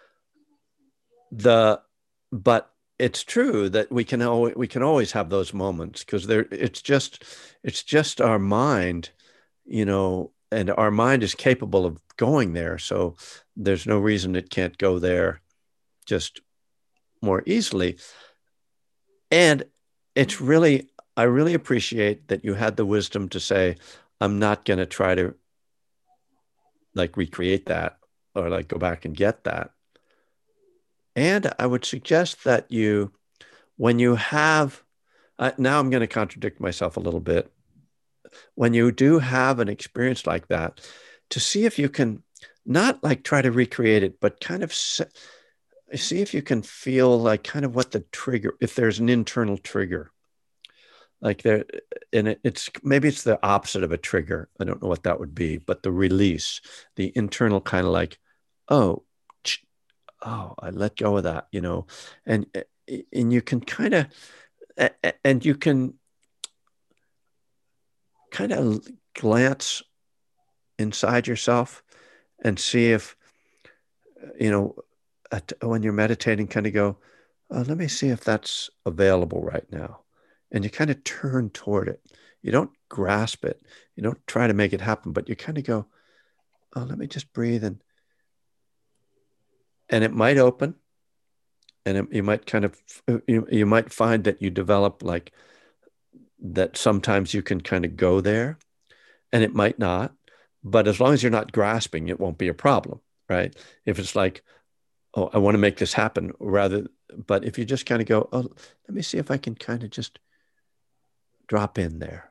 The, but it's true that we can always, we can always have those moments because there, it's just, it's just our mind, you know, and our mind is capable of going there. So there's no reason it can't go there just more easily. And it's really, I really appreciate that you had the wisdom to say, I'm not going to try to like recreate that or like go back and get that. And I would suggest that you, when you have, uh, now I'm going to contradict myself a little bit. When you do have an experience like that, to see if you can not like try to recreate it, but kind of se- see if you can feel like kind of what the trigger, if there's an internal trigger, like there, and it, it's maybe it's the opposite of a trigger. I don't know what that would be, but the release, the internal kind of like, oh, oh, I let go of that, you know, and and you can kind of, and you can kind of glance inside yourself and see if, you know, at, when you're meditating, kind of go, oh, let me see if that's available right now. And you kind of turn toward it. You don't grasp it. You don't try to make it happen, but you kind of go, oh, let me just breathe. And, and it might open and it, you might kind of, you, you might find that you develop like that. Sometimes you can kind of go there and it might not, but as long as you're not grasping, it won't be a problem, right? If it's like, oh, I want to make this happen rather, but if you just kind of go, oh, let me see if I can kind of just drop in there.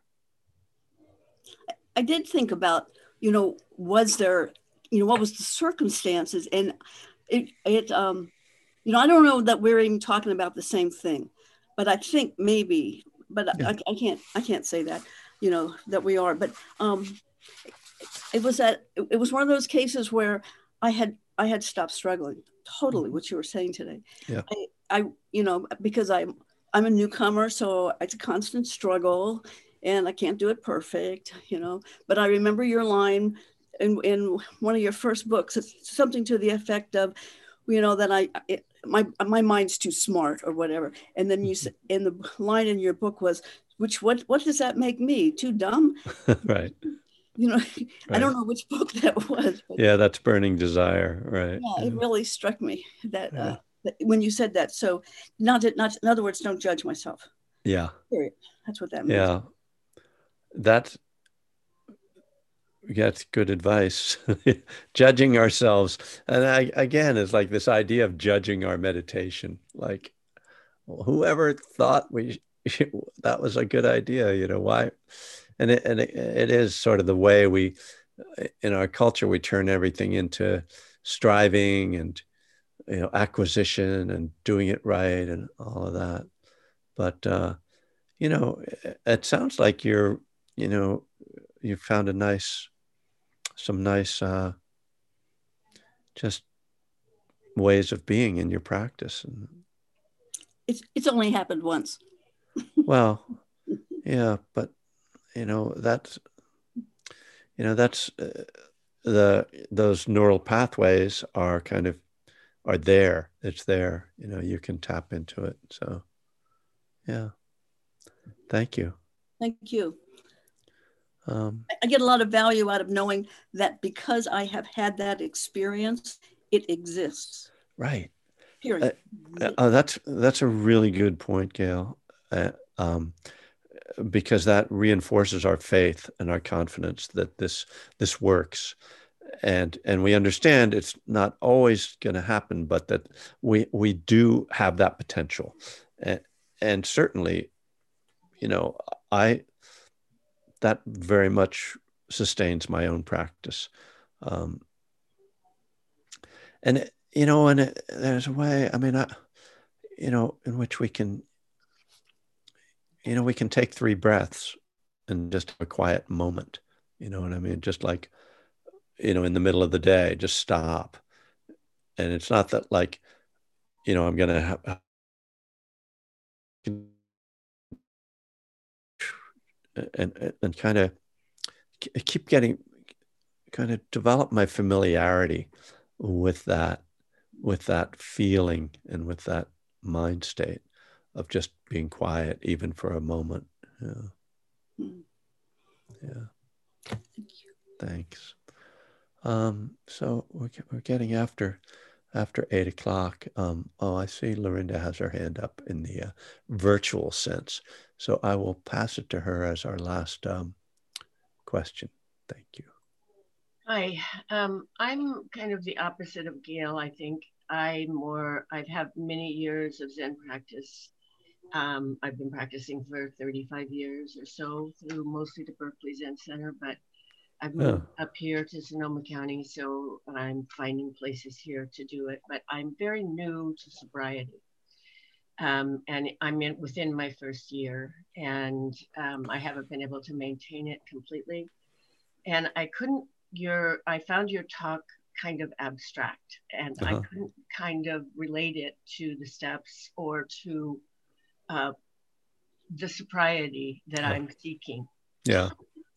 I did think about, you know, was there, you know, what was the circumstances? And it, it, um, you know, I don't know that we're even talking about the same thing, but I think maybe, but yeah. I, I can't, I can't say that, you know, that we are, but um, it was that, it was one of those cases where I had, I had stopped struggling totally, what you were saying today. Yeah. I, I you know, because I'm, I'm a newcomer, so it's a constant struggle and I can't do it perfect, you know, but I remember your line in, in one of your first books, it's something to the effect of, you know, that I, it, my, my mind's too smart or whatever. And then you said, and the line in your book was, which, what, what does that make me? Too dumb? Right. You know, right. I don't know which book that was. But yeah, that's Burning Desire, right? Yeah, yeah. It really struck me that, yeah. uh, that when you said that. So not, to, not, in other words, don't judge myself. Yeah. Period. That's what that means. Yeah. That's, that's good advice. Judging ourselves. And I, again, it's like this idea of judging our meditation. Like, well, whoever thought we that was a good idea, you know, why? And it, and it, it is sort of the way we, in our culture, we turn everything into striving and, you know, acquisition and doing it right and all of that. But, uh, you know, it sounds like you're, you know, you found a nice, some nice, uh, just ways of being in your practice. And it's, it's only happened once. Well, yeah, but you know, that's, you know, that's uh, the, those neural pathways are kind of, are there. It's there, you know, you can tap into it. So, yeah. Thank you. Thank you. Um, I get a lot of value out of knowing that because I have had that experience, it exists. Right. Period. Uh, uh, that's, that's a really good point, Gail. Uh, um, because that reinforces our faith and our confidence that this, this works. And, and we understand it's not always going to happen, but that we, we do have that potential. And, and certainly, you know, I, that very much sustains my own practice. Um, and, it, you know, and it, there's a way, I mean, I, you know, in which we can, you know, we can take three breaths and just have a quiet moment, you know what I mean? Just like, you know, in the middle of the day, just stop. And it's not that like, you know, I'm going to have and and kind of keep getting kind of develop my familiarity with that with that feeling and with that mind state of just being quiet even for a moment. Yeah. Yeah. Thanks. Um, so we're, we're getting after after eight o'clock. Um, oh, I see Lorinda has her hand up in the uh, virtual sense. So I will pass it to her as our last um, question. Thank you. Hi, um, I'm kind of the opposite of Gail. I think I more, I've had many years of Zen practice. Um, I've been practicing for thirty-five years or so through mostly the Berkeley Zen Center, but I've moved Oh. up here to Sonoma County, so I'm finding places here to do it, but I'm very new to sobriety. Um, and I'm in, within my first year, and um, I haven't been able to maintain it completely. And I couldn't, your, I found your talk kind of abstract, and uh-huh. I couldn't kind of relate it to the steps or to uh, the sobriety that oh. I'm seeking. Yeah.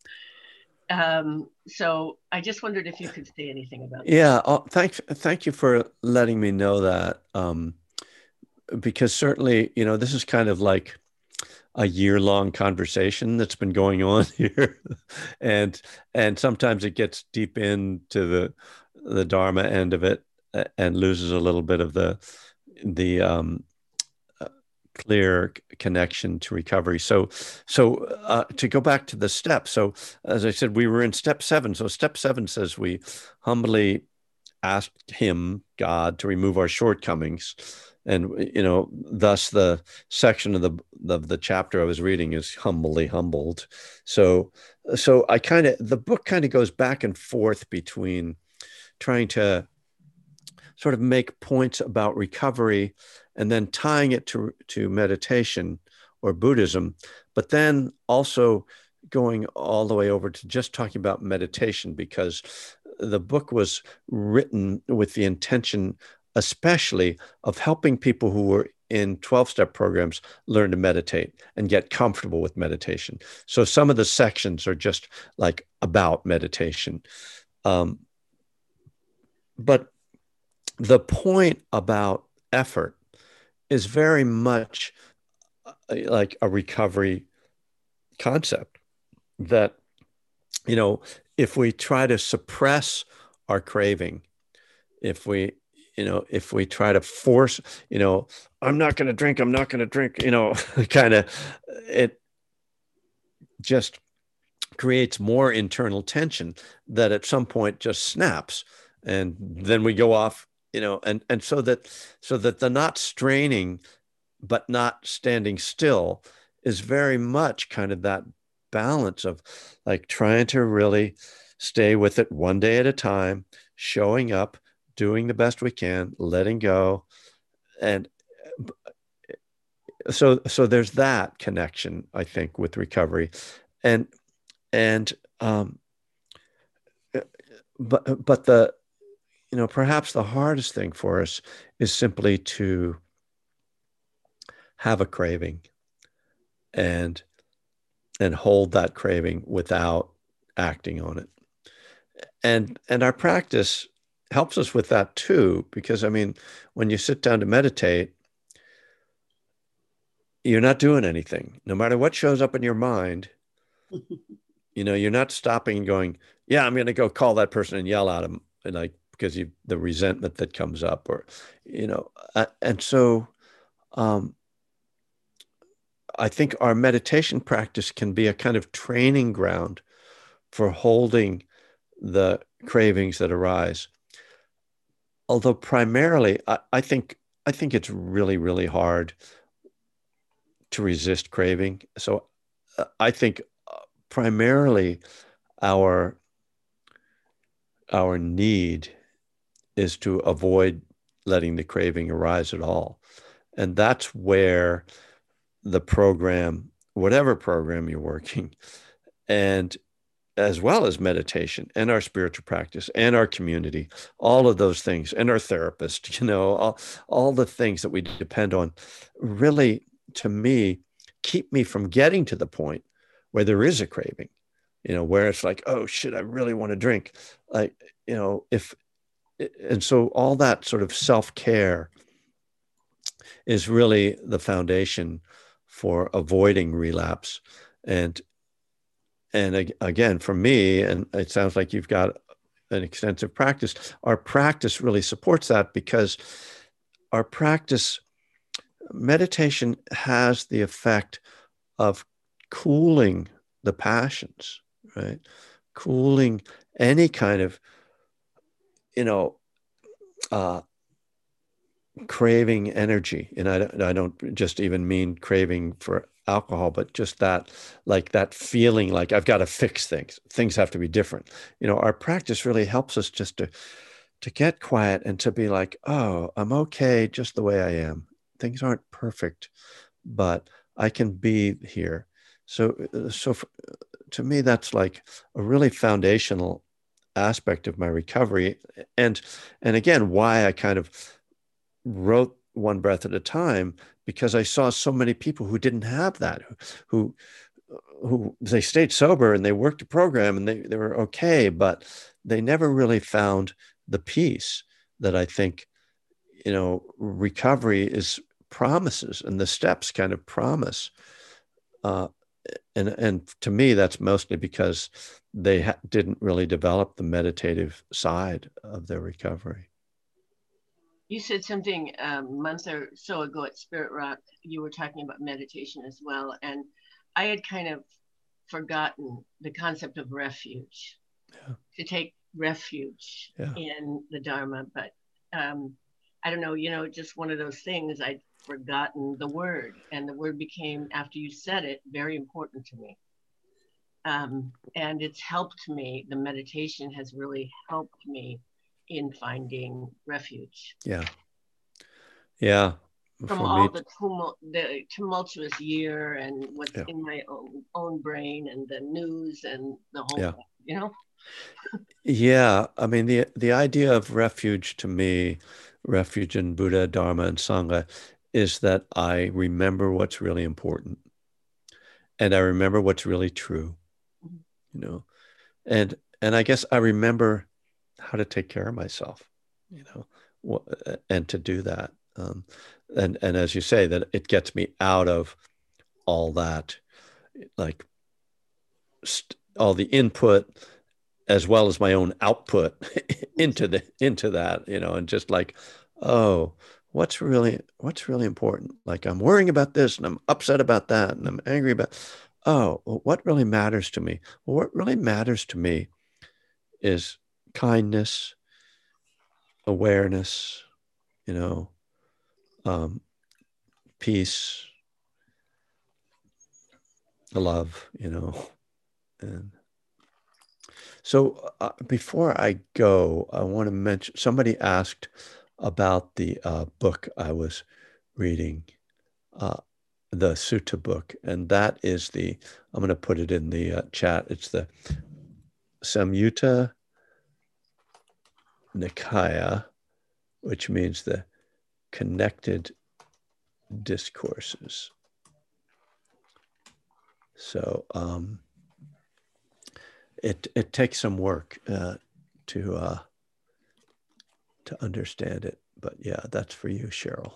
Um, so I just wondered if you could say anything about that. Yeah, oh, thank, thank you for letting me know that. Um, because certainly, you know, this is kind of like a year-long conversation that's been going on here. and and sometimes it gets deep into the the Dharma end of it and loses a little bit of the the um, uh, clear connection to recovery. So so uh, to go back to the steps. So as I said, we were in step seven. So step seven says we humbly asked him, God, to remove our shortcomings. And, you know, thus the section of the of the chapter I was reading is humbly humbled. So, so I kind of, the book kind of goes back and forth between trying to sort of make points about recovery and then tying it to, to meditation or Buddhism, but then also going all the way over to just talking about meditation, because the book was written with the intention especially of helping people who were in twelve-step programs learn to meditate and get comfortable with meditation. So some of the sections are just like about meditation. Um, but the point about effort is very much like a recovery concept that, you know, if we try to suppress our craving, if we you know, if we try to force, you know, I'm not going to drink, I'm not going to drink, you know, kind of, it just creates more internal tension that at some point just snaps. And then we go off, you know, and, and so that, so that the not straining, but not standing still is very much kind of that balance of like trying to really stay with it one day at a time, showing up, doing the best we can, letting go. And so, so there's that connection, I think, with recovery. And, and, um, but, but the, you know, perhaps the hardest thing for us is simply to have a craving and, and hold that craving without acting on it. And, and our practice helps us with that too, because I mean, when you sit down to meditate, you're not doing anything. No matter what shows up in your mind, you know, you're not stopping and going, yeah, I'm going to go call that person and yell at him, and like, because you, the resentment that comes up, or, you know, uh, and so um, I think our meditation practice can be a kind of training ground for holding the cravings that arise. Although primarily, I, I think I think it's really, really hard to resist craving. So uh, I think primarily our our need is to avoid letting the craving arise at all. And that's where the program, whatever program you're working, and as well as meditation and our spiritual practice and our community, all of those things, and our therapist, you know, all, all the things that we depend on really, to me, keep me from getting to the point where there is a craving, you know, where it's like, oh shit, I really want to drink. Like, you know, if, and so all that sort of self-care is really the foundation for avoiding relapse. And And again, for me, and it sounds like you've got an extensive practice, our practice really supports that, because our practice, meditation has the effect of cooling the passions, right? Cooling any kind of, you know, uh, craving energy. And I, I don't just even mean craving for alcohol, but just that, like that feeling like I've got to fix things. Things have to be different. You know, our practice really helps us just to, to get quiet and to be like, oh, I'm okay just the way I am. Things aren't perfect, but I can be here. So, so for, to me, that's like a really foundational aspect of my recovery. And, and again, why I kind of wrote One Breath at a Time, because I saw so many people who didn't have that, who, who they stayed sober and they worked a program and they, they were okay, but they never really found the peace that I think, you know, recovery is promises, and the steps kind of promise. Uh, and, and to me, that's mostly because they ha- didn't really develop the meditative side of their recovery. You said something um, a month or so ago at Spirit Rock. You were talking about meditation as well. And I had kind of forgotten the concept of refuge, yeah. to take refuge yeah. in the Dharma. But um, I don't know, you know, just one of those things, I'd forgotten the word. And the word became, after you said it, very important to me. Um, and it's helped me. The meditation has really helped me in finding refuge. Yeah. Yeah. From For all me, the, tumult, the tumultuous year and what's yeah. in my own, own brain and the news and the whole yeah. thing, you know? Yeah. I mean, the, the idea of refuge to me, refuge in Buddha, Dharma, and Sangha, is that I remember what's really important. And I remember what's really true, mm-hmm. you know, and, and I guess I remember how to take care of myself, you know, and to do that. Um, and, and as you say, that it gets me out of all that, like st- all the input as well as my own output into the, into that, you know, and just like, oh, what's really, what's really important? Like I'm worrying about this and I'm upset about that and I'm angry about, oh, well, what really matters to me? Well, what really matters to me is kindness, awareness, you know, um, peace, love, you know. And so uh, before I go, I want to mention, somebody asked about the uh, book I was reading, uh, the Sutta book, and that is the, I'm going to put it in the uh, chat. It's the Samyutta Nikaya, which means the connected discourses. So um, it it takes some work uh, to uh, to understand it, but yeah, that's for you, Cheryl.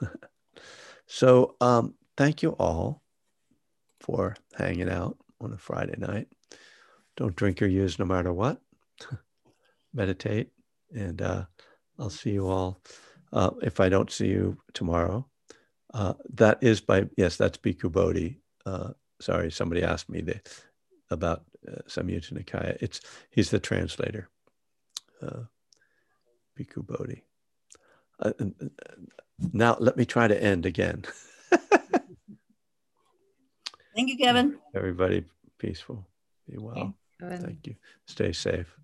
So um, thank you all for hanging out on a Friday night. Don't drink or use no matter what. Meditate, and uh, I'll see you all. Uh, if I don't see you tomorrow, uh, that is by, yes, that's Bhikkhu Bodhi. Uh, sorry, somebody asked me the, about uh, Samyutta Nikaya. It's, he's the translator, uh, Bhikkhu Bodhi. Uh, now let me try to end again. Thank you, Kevin. Everybody peaceful. Be well. Okay. Thank you. Stay safe.